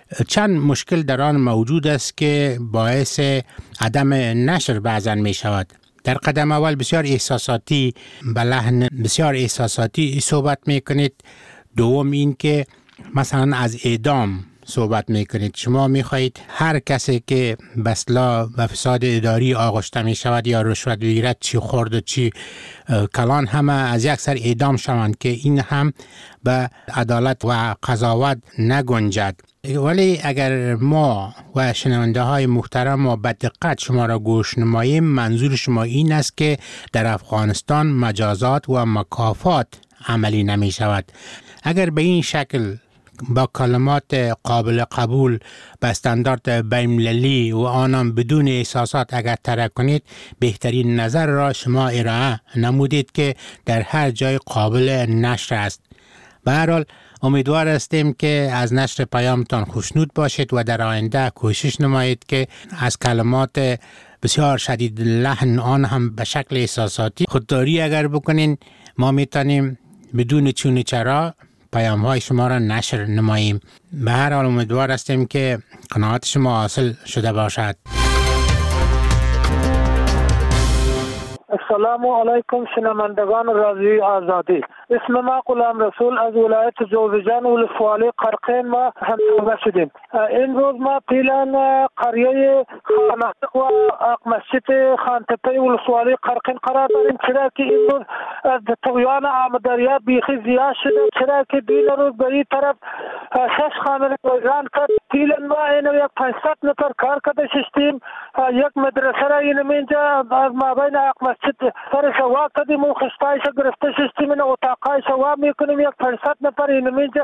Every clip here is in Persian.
چند مشکل در آن موجود است که باعث عدم نشر بعضا می شود. در قدم اول بسیار احساساتی، به لحن بسیار احساساتی صحبت می کنید. دوم این که مثلا از اعدام صحبت می کنید. شما می خواهید هر کسی که به اصطلاح به فساد اداری آغشته می شود یا رشوت بگیرد، چی خورد و چی کلان، همه از یک سر اعدام شوند که این هم به عدالت و قضاوت نگنجد. ولی اگر ما و شنونده های محترم و به دقت شما را گوش نماییم، منظور شما این است که در افغانستان مجازات و مکافات عملی نمی شود. اگر به این شکل با کلمات قابل قبول به استاندارد بین‌المللی و آنم بدون احساسات اگر طرح کنید، بهترین نظر را شما ارائه نمودید که در هر جای قابل نشر است. به هر حال امیدوار هستیم که از نشر پیامتان خوشنود باشید و در آینده کوشش نمایید که از کلمات بسیار شدید لحن آن هم به شکل احساساتی خودداری اگر بکنین، ما میتونیم بدون چون چرا پیام های شما را نشر نماییم. به هر حال امیدوار هستیم که قناعت شما حاصل شده باشد. السلام علیکم شنوندگان رادیوی آزادی. اسم ما غلام رسول از ولایت جوزجان ولسوالی قرقین ما همراهی شدیم. این روز ما پیلان قریه خاناتق و مسجد خانتپه ولسوالی قرقین قرار داریم، چرا که این روز از طغیان آمداریا بیخی زیاد شده، چرا که دیل روز به این طرف 6 خانه ویران کرد. پیلان ما اینو یک 500 نفر کار کرده شدیم. یک مدرسه را این اینجا از مابین مسجد سر سوا کردیم و خستایش گرفته شدیم، این اتاقای سوا میکنیم. یک 500 نفر این اینجا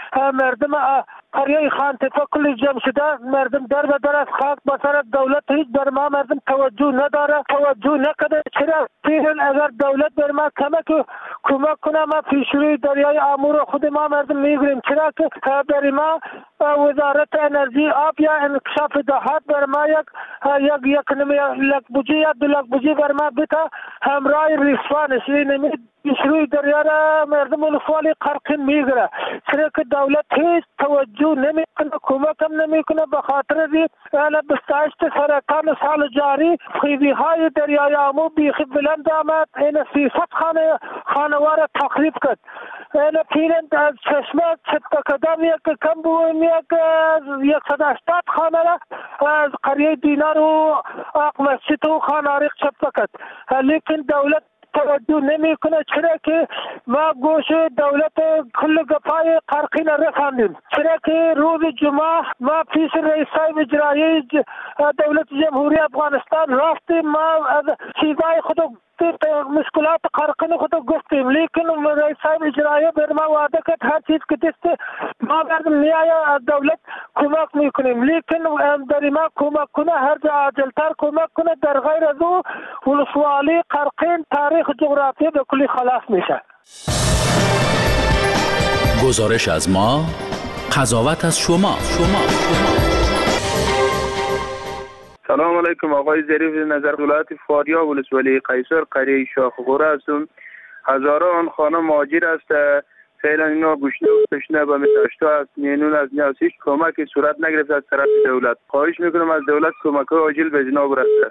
مردم قریه خانتپه کلی جمع شده. مردم در به در از خاک بسر دولت هیچ بر ما مردم توجه نداره، توجه نکده. چرا پیرن اگر دولت بر ما کمک کنه ما پیشروی دریای آمور خود ما مردم میگیریم، چرا که بر ما وزارت انرژی آب یا انکشاف دهات بر ما یک لک بوجی یا 2 لک بوجی بر ما بتا همراه ریسوانش پیشروی دریا را مردم ولسوالی قرقین میگیره، چرا که دولت هیچ توجه نمیکنه، کمک هم نمیکنه. به خاطر بستایشت سرطان سال جاری خیزی های دریای آمو بیخی بلند آمد، این 300 خانوار تخریب کرد. این پیرند از چشمه چطکه کدام یک کم بویم یک 180 خانه را از قریه دینار و آق مسجد و خاناریق چطکه کرد، لیکن دولت توجه نمی کنه. چرا که ما گوش دولت کل گفای قرقین رساندیم، چرا که روز جمعه ما پیش رئیس صاحب اجرایی دولت جمهوری افغانستان رفتیم، ما از چیزای خود مشکلات قرقین خود گفتیم، لیکن رئیس صاحب اجرایی بر ما وعده کرد هر چیز که دست ما بردم میآید از دولت کمک میکنیم، لیکن در ما کمک کنه هر جا عاجلتر کمک کنه، در غیر از او ولسوالی قرقین تاریخ جغرافی به کلی خلاص میشه. گزارش از ما، قضاوت از شما. سلام علیکم، آقای ظریف نظر ولایت فاریاب ولسوالی قیصر قریه شاخ غوره هستم. هزاران خانه مهاجر است، فعلا اینا گشنه و تشنه به متاشتا است، مینون از نیاز هیچ کمکی صورت نگرفت از طرف دولت. خواهش میکنم از دولت کمک عاجل به جناب رسه.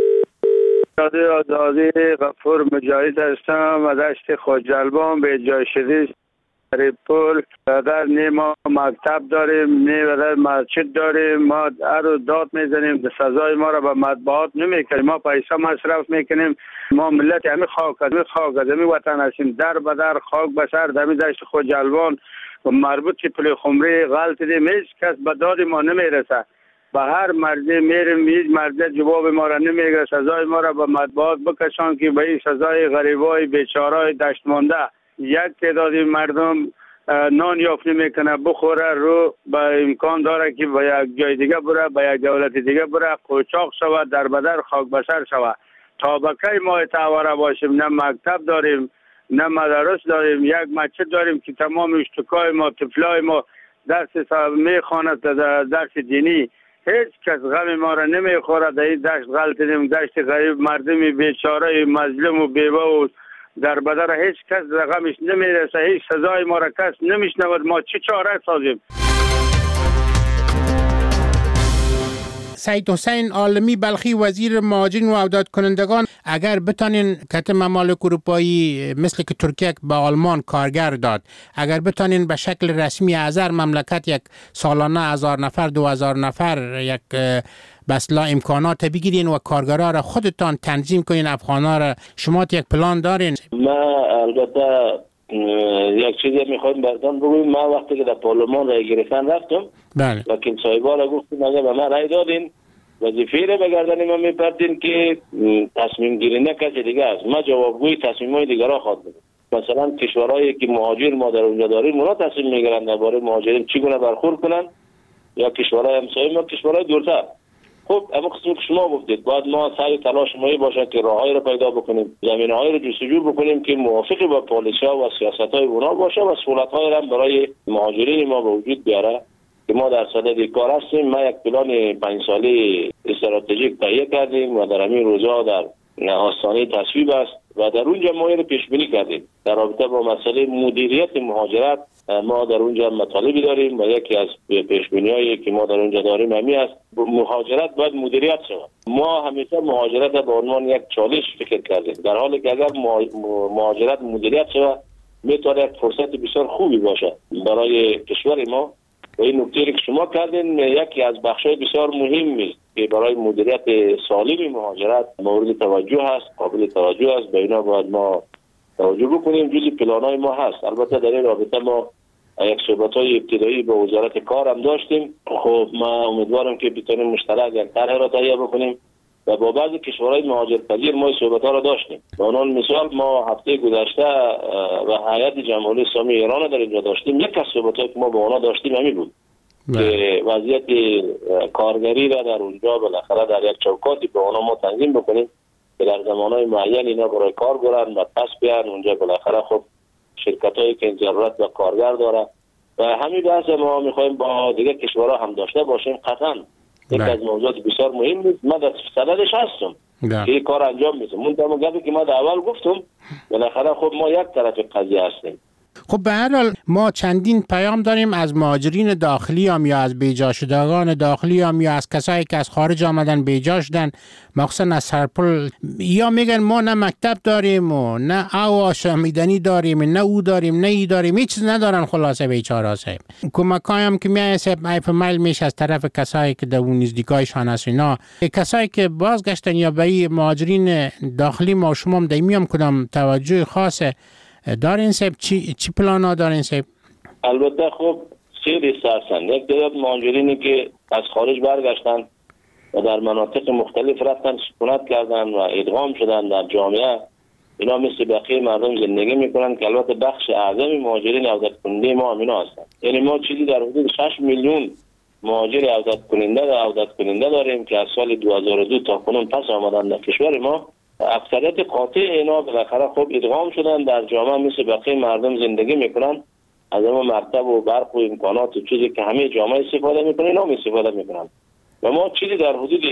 آزادی غفور مجاهد هستم از دشت خواجلبان به جای شدید پول در نه ما مکتب داریم نه در مسجد داریم، ما هر روز داد میزنیم، سزای ما را به مطبوعات نمیکنیم، ما پیسه مصرف میکنیم، ما ملت همین خاک از همین وطن هستیم، در به در خاک به سر دمی دشت خواجلبان مربوط که پل خمری غلط دیم، هیچ کس به داد ما نمیرسه، به هر مرده میریم هیچ مرده جواب ما را نمیگیره، سزای ما را به مطبوعات بکشان که به این سزای غریبای بیچارهای دشت مانده یک تعدادی مردم نان یافت نمیکنه بخوره رو به امکان داره که به یک جای دیگه بره، به یک دولت دیگه بره، قوچاق شود، در بدر خاک بسر شود. تا به کی ما تعوره باشیم؟ نه مکتب داریم نه مدارس داریم، یک مسجد داریم که تمام اشتکای ما طفلای ما درس میخواند درس دینی، هیچ کس غم ما را نمیخوره. در این دشت غلطیم، دشت غریب، مردمی بیچاره مظلوم و بیوه و در بدر هیچ کس رقمش نمیرسه، هیچ سزای ما را کس نمیشنود، ما چه چاره سازیم؟ سید حسین عالمی بلخی وزیر مهاجرین و عودت کنندگان، اگر بتانین کت ممالک اروپایی مثل که ترکیه به آلمان کارگر داد، اگر بتانین به شکل رسمی از هر مملکت یک سالانه 1000 نفر 2000 نفر یک بسلا امکانات بگیرین و کارگرها را خودتان تنظیم کنین، افغانا را، شما یک پلان دارین؟ ما البته یک چیزی میخوایم براتون بگویم. ما وقتی که در پارلمان رای گرفتن رفتم، بله، وکیل صاحبا را گفتیم اگر به من رای دادین وظیفه را به گردن ما میپردین که تصمیم گیری نه کسی دیگه است. ما جوابگوی تصمیم‌های دیگران خواهد بودیم. مثلا کشورهایی که مهاجر ما در اونجا داریم اونا تصمیم میگیرن درباره مهاجرین چگونه برخورد کنن، یا کشورهای همسایه ما، کشورهای دورتر. خب اما قسمی که شما گفتید باید ما سعی تلاش ما باشه که راههایی را پیدا بکنیم، زمینه‌هایی را جستجو بکنیم که موافق با پالیسی‌ها و سیاست‌های اونا باشه و سهولت‌هایی را برای مهاجرین ما به وجود بیاره که ما در صدد کار هستیم. ما یک پلان 5 ساله استراتژیک تهیه کردیم و در همین روزها در آستانه تصویب است و در اونجا ما اینو پیش بینی کردیم در رابطه با مسئله مدیریت مهاجرت. ما در اونجا مطالبی داریم و یکی از پیش بینی‌هایی که ما در اونجا داریم همین است، مهاجرت باید مدیریت شود. ما همیشه مهاجرت به عنوان یک چالش فکر کردیم، در حالی که اگر مهاجرت مدیریت شود میتونه یک فرصت بسیار خوبی باشه برای کشور ما. و این نکته که شما کردین یکی از بخش‌های بسیار مهمی است که برای مدیریت سالم مهاجرت مورد توجه است، قابل توجه است. به اینا باید ما توجه بکنیم، جزء پلان‌های ما هست. البته در این رابطه ما یک صحبت‌های ابتدایی با وزارت کار هم داشتیم. خب ما امیدوارم که بتونیم مشترک یک طرح را تهیه بکنیم و با بعضی کشورهای مهاجرپذیر ما صحبت‌ها را داشتیم. به عنوان مثال ما هفته گذشته و هیئت جمهوری اسلامی ایران در اینجا داشتیم. یک از صحبت‌هایی که ما با آنها داشتیم همین بود که وضعیت کارگری را در اونجا بالاخره در یک چوکاتی به آنها ما تنظیم بکنیم که در زمانهای معین اینا برای کار برن و پس بیان اونجا. بالاخره خب شرکت‌هایی که ضرورت به کارگر داره و همین بحث ما می‌خوایم با دیگه کشورها هم داشته باشیم. قطعاً یک از موضوعات بسیار مهم است. ما در صددش هستم که این کار انجام میدم. من تمام گفتی که ما در اول گفتم بالاخره خب ما یک طرف قضیه هستیم. خب به هر حال ما چندین پیام داریم از مهاجرین داخلی هم یا از بیجا شدگان داخلی هم یا از کسایی که از خارج آمدن بیجا شدن، مخصوصا از سرپل، یا میگن ما نه مکتب داریم و نه آشامیدنی داریم، نه او داریم نه ای داریم، هیچ چیز ندارن. خلاصه بیچاره صاحب کمکای هم که میای صاحب ایمیل میشه از طرف کسایی که در اون نزدیکایشان هست. اینا کسایی که بازگشتن یا به مهاجرین داخلی ما شما هم دائمی کدام توجه خاصه دارین صاحب؟ چی پلانا دارین صاحب؟ البته خب سری هستن. یک تعداد مهاجرینی که از خارج برگشتن و در مناطق مختلف رفتن سکونت کردن و ادغام شدن در جامعه، اینا مثل بقیه مردم زندگی میکنن که البته بخش اعظم مهاجرین عودت کننده ما همینا هستن. یعنی ما چیزی در حدود 6 میلیون مهاجر عودت کننده داریم که از سال 2002 تا کنون پس آمدن در کشور ما. اکثریت قاطع اینا بالاخره خب ادغام شدن در جامعه، مثل بقیه مردم زندگی میکنن، از اون مرتب و برق و امکانات و چیزی که همه جامعه استفاده میکنن اینا استفاده میکنن. و ما چیزی در حدود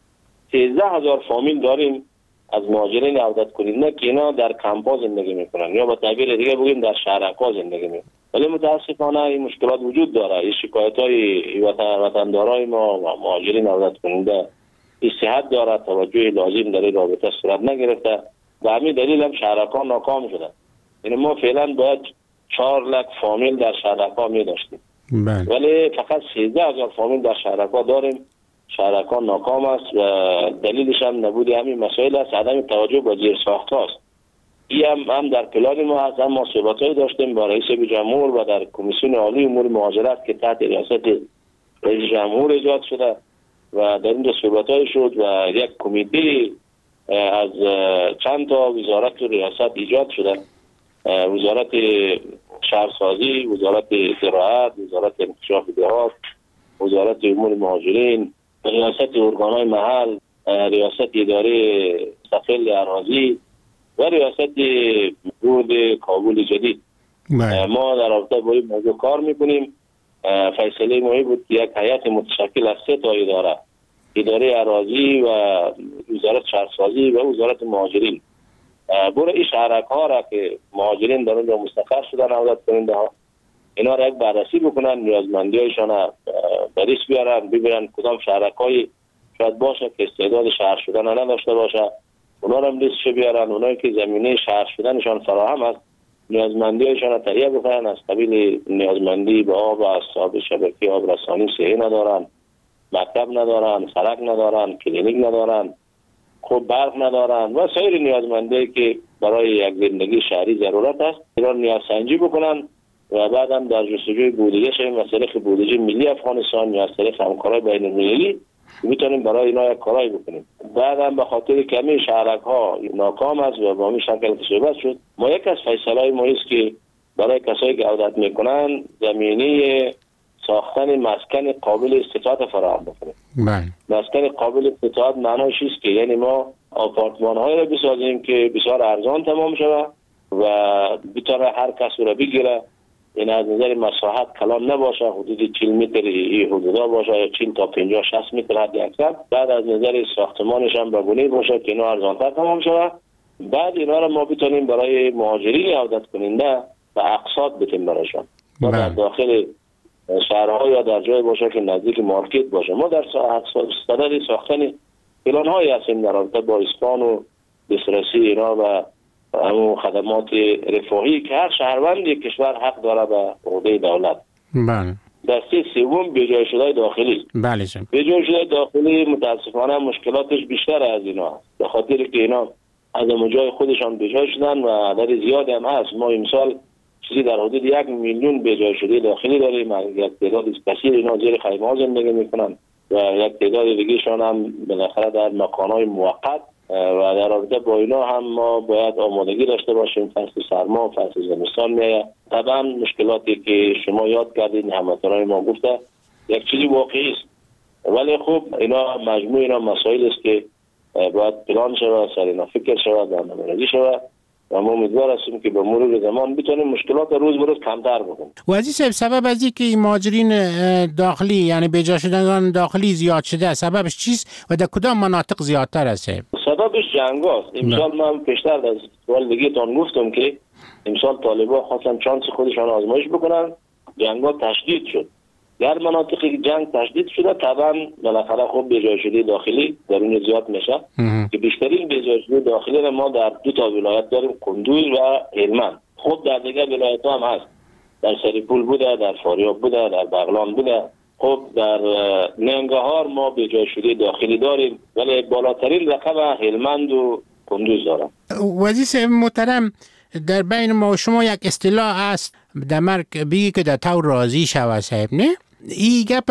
13000 فامیل داریم از مهاجرین عودت کننده که اینا در کمپ‌ها زندگی میکنن یا به تعبیر دیگه بگیم در شهرک‌ها زندگی میکنن. ولی متاسفانه این مشکلات وجود داره. این شکایت‌های وطندارای ما و مهاجرین عودت کننده صحت داره، توجه لازم در این رابطه صورت نگرفته و همین دلیل هم شهرک‌ها ناکام شدن. یعنی ما فعلا باید 4 لک فامیل در شهرک‌ها می داشتیم ولی فقط 13000 فامیل در شهرک‌ها داریم. شهرک‌ها ناکام است و دلیلش هم نبود همین مسائل است، عدم توجه به زیرساخت‌ها است. این هم در پلان ما هست. ما صحبت‌هایی داشتیم با رئیس جمهور و در کمیسیون عالی امور مهاجرت که تحت ریاست رئیس جمهور ایجاد شده و در اینجا صحبت‌های شد و یک کمیته از چند تا وزارت و ریاست ایجاد شده، وزارت شهرسازی، وزارت زراعت، وزارت انکشاف دهات، وزارت امور مهاجرین، ریاست ارگان‌های محل، ریاست اداره مستقل اراضی و ریاست بورد کابل جدید. ما در رابطه با این موضوع کار میکنیم. فیصله مهمی بود که یک هیئت متشکل از 3 تا اداره اراضی و وزارت شهرسازی و وزارت مهاجرین برای این شهرک‌ها را که مهاجرین در اونجا مستقر شدن عودت کننده ها اینا را یک بررسی بکنن، نیازمندی‌هایشان را بررسی بیارن، ببینن کدام شهرک‌های شاید باشه که استعداد شهر شدن نداشته باشه، اونا رو هم لیستش بیارن. اونایی که زمینه شهر شدنشان فراهم است نیازمندیشان را تهیه بکنن. از قبیل نیازمندی به آب و اصحاب شبکه آب رسانی صحی ندارن، مکتب ندارن، سړک ندارن، کلینیک ندارن، خوب برق ندارن و سایر نیازمندی که برای یک زندگی شهری ضرورت است. اینا نیاز سنجی بکنن و بعد هم در جستجوی بودجه شویم از طریق بودجه ملی افغانستان یا از طریق همکارای بین المللی میتونیم برای اینا یک کارایی بکنیم. بعد هم به خاطر کمی شهرک ها ناکام است و با همین شکل صحبت شد. ما یک از فیصله‌های ما است که برای کسایی که عودت میکنن زمینی ساختن مسکن قابل استفاده فراهم بکنیم. مسکن قابل استفاده معناش است که یعنی ما آپارتمان هایی را بسازیم که بسیار ارزان تمام شود و بتونه هر کس را بگیره. این از نظر مساحت کلان نباشه، حدود 40 متر این حدودا باشه یا 40 تا 50 60 متر حد اکثر. بعد از نظر ساختمانش هم بگونه باشه که اینا ارزان‌تر تمام شود. بعد اینا را ما بتونیم برای مهاجرین عودت کننده و اقساط بدیم برایشان. ما در داخل شهرها یا در جای باشه که نزدیک مارکت باشه. ما در صدد ساختن پلان‌هایی هستیم در رابطه با اسکان و دسترسی اینا و همون خدمات رفاهی که هر شهروند کشور حق داره به عهده دولت. بله. دسته سوم بیجای شده داخلی. بله. بیجای شده داخلی متاسفانه مشکلاتش بیشتر از اینا، به خاطر که اینا از جای خودشان بیجای شدن و عدد زیادی هم هست. ما امسال چیزی در حدود 1 میلیون بیجای شده داخلی داریم. یک تعداد کثیر اینا زیر خیمه‌ها زندگی میکنن و یک تعداد دیگه شان هم بالاخره در مکان‌های موقت و در رابطه با اینا هم ما باید آمادگی داشته باشیم. فصل سرما، فصل زمستان میاد. طبعا مشکلاتی که شما یاد کردید هموطنان ما گفته یک چیزی واقعی است، ولی خب اینا مجموع اینا مسائل است که باید پلان شود، سر اینا فکر شود، برنامه‌ریزی شود و ما امیدوار هستیم که به مرور زمان بتونیم مشکلات روز به روز کمتر بکنیم. و عزیز سبب از اینکه مهاجرین داخلی یعنی بیجا شدگان داخلی زیاد شده سببش چیست و در کدام مناطق زیادتر است؟ سببش جنگ است. امسال من پیشتر از سوال دیگه تان گفتم که امسال طالبان خواستن چانس خودشان آزمایش بکنن، جنگ‌ها تشدید شد. در مناطقی که جنگ تشدید شده طبعا بالاخره خب بیجا شده داخلی در اون زیاد میشه که بیشترین بیجا شده داخلی را ما در 2 ولایت داریم، قندوز و هلمند. خب در دیگر ولایت ها هم هست، در سریپول بوده، در فاریاب بوده، در بغلان بوده. خب در ننگرهار ما بیجا شده داخلی داریم ولی بالاترین رقم هلمند و قندوز دارم. وزیر محترم در بین ما و شما یک اصطلاح است در مرگ بگی که در تو راضی شوه صاحب نه؟ این گپ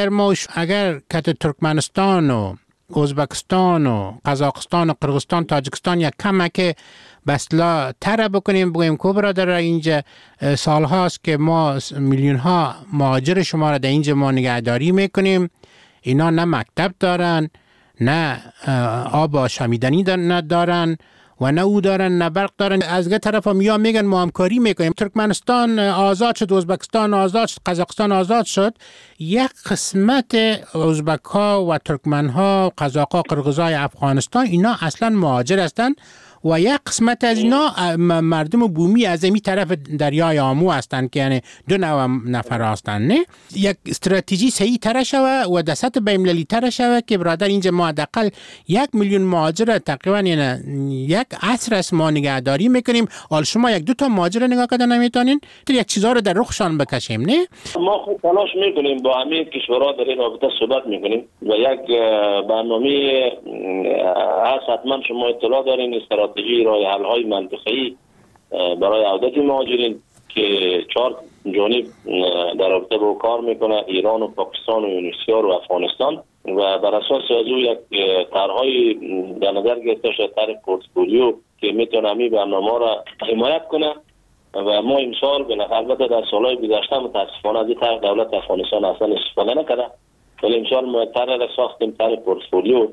اگر کت ترکمنستان و ازبکستان و قزاقستان و قرغستان تاجیکستان یک کمک بسلا تر بکنیم بگویم که برادر اینجا سال هاست که ما میلیون ها مهاجر شما را در اینجا ما نگهداری میکنیم، اینا نه مکتب دارن، نه آب آشامیدنی ندارن و نه او دارن نه برق دارن. از گه طرف هم یا میگن ما همکاری میکنیم، ترکمنستان آزاد شد، ازبکستان آزاد شد، قزاقستان آزاد شد، یک قسمت ازبک ها و ترکمن ها، قزاق ها، قرغیز های افغانستان اینا اصلا مهاجر هستند و یک قسمت از اینا مردم بومی از این طرف دریای آمو هستند که یعنی 2 نفر هستند. نه یک استراتژی صحیح تر شوه و در سطح بین‌المللی تر شوه که برادر اینجا ما حداقل 1 میلیون مهاجر تقریبا یعنی یک عصر است ما نگهداری میکنیم. حال شما 1-2 تا مهاجر نگاه کردن نمیتونین یک چیزا رو در رخشان بکشیم؟ نه ما خود تلاش میکنیم، با همه کشورها در این رابطه صحبت میکنیم و یک برنامه هست، حتما شما اطلاع دارین، استراتژی راه حل های منطقه‌ای برای عودت مهاجرین که 4 جانب در رابطه با کار میکنه، ایران و پاکستان و یونسیا و افغانستان و بر اساس از او یک طرح‌های در نظر گرفته شده، طرح پورتفولیو که میتونه همین برنامه را حمایت کنه و ما امسال البته در سالهای گذشته متاسفانه از این طرح دولت افغانستان اصلا استفاده نکرده، ولی امسال ما طرح را ساختیم، طرح پورتفولیو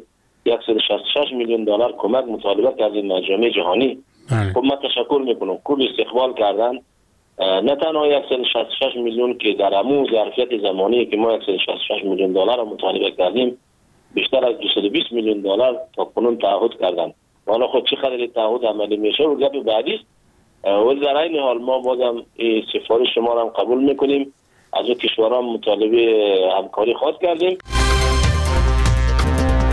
166 میلیون دلار کمک مطالبه کردیم از جامعه جهانی. خب من تشکر میکنم، خوب استقبال کردن. نه تنها 166 میلیون که در همون ظرفیت زمانی که ما 166 میلیون دلار مطالبه کردیم، بیشتر از 220 میلیون دلار تا کنون تعهد کردن. حالا خود چه خیلی تعهد عملی میشه و گپ بعدی است. ولی در این حال ما بازم این سفارش شما را هم قبول میکنیم، از اون کشورها مطالبه همکاری خواست کردیم.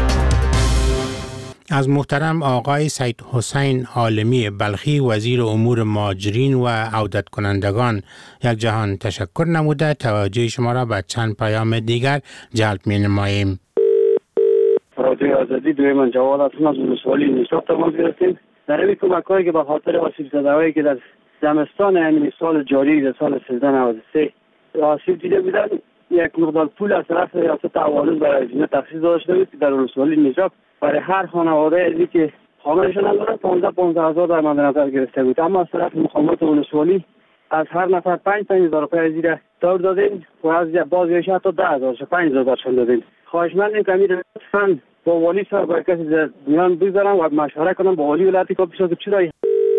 از محترم آقای سید حسین عالمی بلخی وزیر امور مهاجرین و عودت کنندگان یک جهان تشکر نموده توجه شما را به چند پیام دیگر جلب می نماییم. رادیوی آزادی دوی من جواد هستم از ولسوالی نشاط تماس گرفتیم. در این کمک‌هایی که به خاطر آسیب زده‌هایی که در زمستان همین سال جاری در سال 1393 آسیب دیده بودن یک مقدار پول از طرف ریاست تعاون برای اینا تخصیص داده شده بود که در ولسوالی نجاب برای هر خانواده ازی که خانه‌شان نداره 15,000 در مد نظر گرفته بود. اما از طرف مقامات ولسوالی از هر نفر 5,000 روپیه از زیر دور دادیم و از بعضیش حتی 10,000 5,000 برشان دادیم. خواهشمندیم که امیر لطفاً با والی صاحب با کسی میان بگذارم و مشوره کنم با والی ولایت کاپیسا که چرا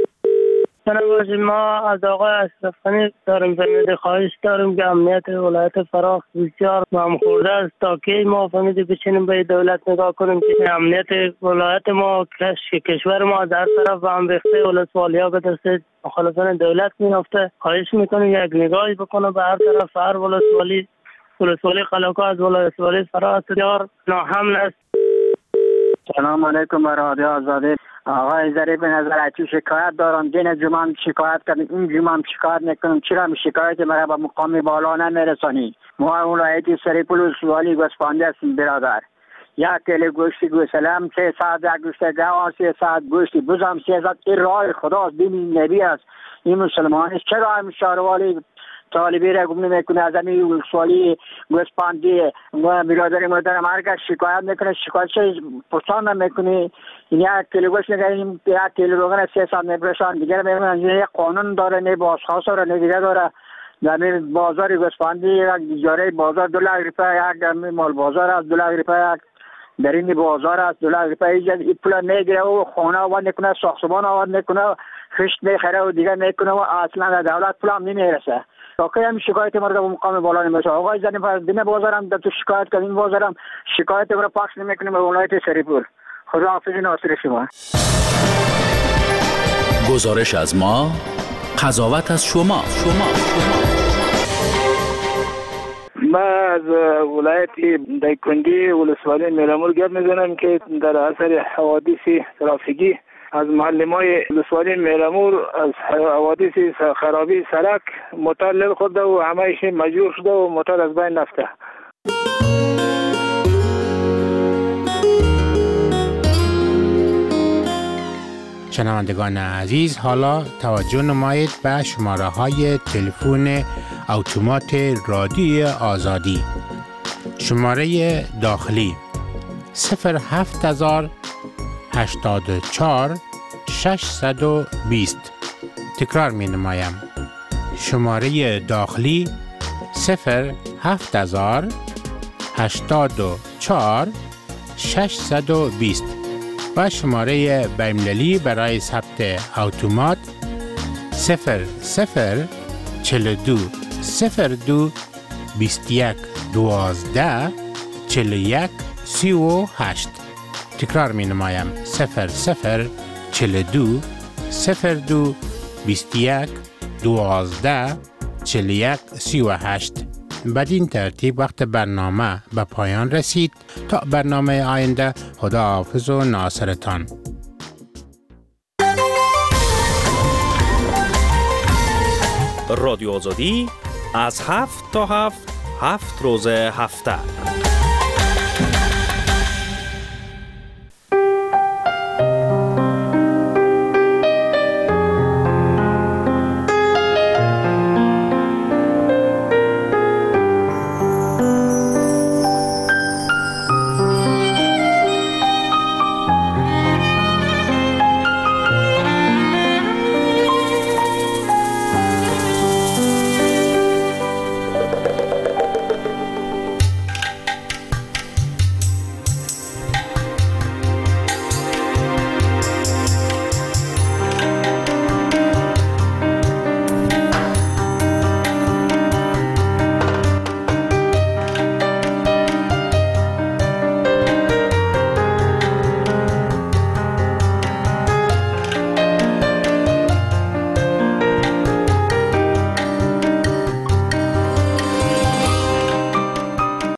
ما از آقای اشرف غنی داریم فهمیده خواهش داریم که امنیت ولایت فراخ بسیار مهم خورده است تا که ما فهمیده بچینیم به دولت نگاه کنیم که امنیت ولایت ما کشور ما از هر طرف به هم ریخته ولسوالی ها به دست مخالفان دولت میافته. خواهش میکنیم یک نگاهی بکنه به هر طرف هر ولسوالی قلاقا از ولسوالی فراخ بسیار ناامن است. سلام علیکم و رادیو آزادی. آقای ظریف نظر چی شکایت دارم دین جمعه شکایت کردیم این جمعه شکایت نکنم چرا شکایت مرا به مقام بالا نمیرسانی؟ ما ولایتی سریپول ولسوالی گوسفندی هستیم برادر. یک کیلو گوشت گوسلم 3 ساعت یک گوشت گاو 3 ساعت گوشت بزم 300 این راه خداست دین نبی است. این مسلمان است چرا هم شهروالی طالبی را گم نمیکنه از همین ولسوالی گوسفندی و برادر مادرم هر کس شکایت میکنه شکایت پرسان نمیکنه. این یک کیلو گوشت نگیریم یک کیلو روغن 300 میفروشن دیگه میگن یک قانون داره نه بازخواست داره نه دیگه داره. در بازار گوسفندی یک اجاره بازار 2 لک روپیه یک مال بازار از 2 لک روپیه یک در این بازار از 2 لک روپیه این پول میگیره و خانه آورد نکنه ساختمان آورد نکنه خشت میخره و دیگه میکنه و اصلا دولت پول هم نمیرسه. واقعا هم شکایت مرا به مقام بالا نمیشه. آقای زنی فرض دین بازارم در تو شکایت کردیم بازارم شکایت مرا پخش نمیکنیم به ولایت سریپور. خدا حافظ ناصر شما. گزارش از ما، قضاوت از شما. من از ولایت دایکنډي ولسوالی میرامور گپ میزنم که در اثر حوادث ترافیکی از معلمای ولسوالی میرامور از حوادث خرابی سرک موتور لل خورده و همهش مجروح شده و موتور از بین رفته. شنوندگان عزیز حالا توجه نمایید به شماره های تلفن اتومات رادیوی آزادی. شماره داخلی 07084 620. تکرار می نمایم. شماره داخلی 07084 620 و شماره بین‌المللی برای ثبت اتومات 0042 02 21 12 41 38. تکرار می نمایم 0042 02 21 12 41 38. بدین ترتیب وقت برنامه به پایان رسید. تا برنامه آینده خدا حافظ و ناصرتان. رادیو آزادی از 7 تا 7 روز هفته